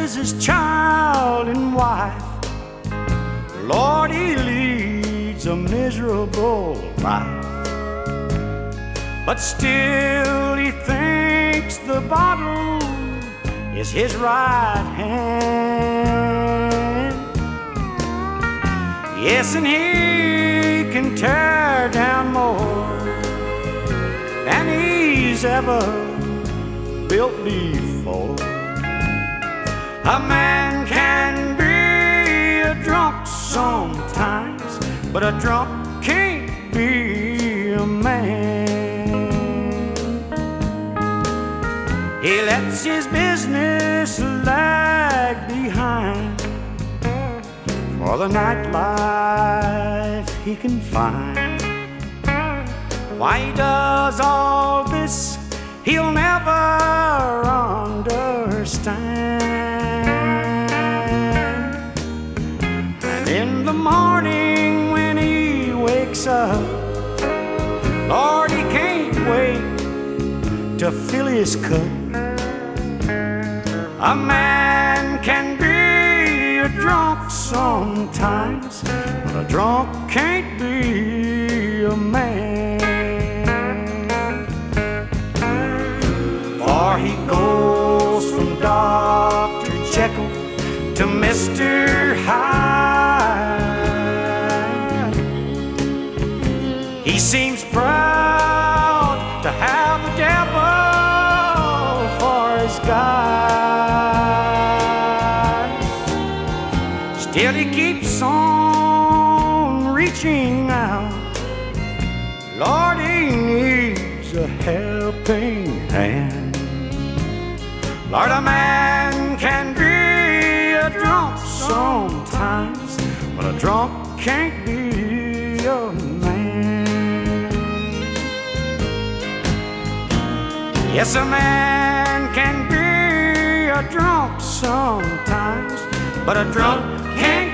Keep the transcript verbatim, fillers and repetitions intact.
is his child and wife. Lord, he leads a miserable life, but still he thinks the bottle is his right hand. Yes, and he can tear down more than he's ever built before. A man can be a drunk sometimes, but a drunk can't be a man. He lets his business lag behind for the nightlife he can find. Why he does all this, he'll never understand. And in the morning when he wakes up, Lord, he can't wait to fill his cup. A man can be a drunk sometimes, but a drunk can't be a man. For he goes from Doctor Jekyll to Mister Hyde. He seems proud to have the devil for his guide. Still he keeps on reaching out. Lord, he needs a helping hand. Lord, a man can be a drunk sometimes, but a drunk can't be a man. Yes, a man can be a drunk sometimes, but a drunk can't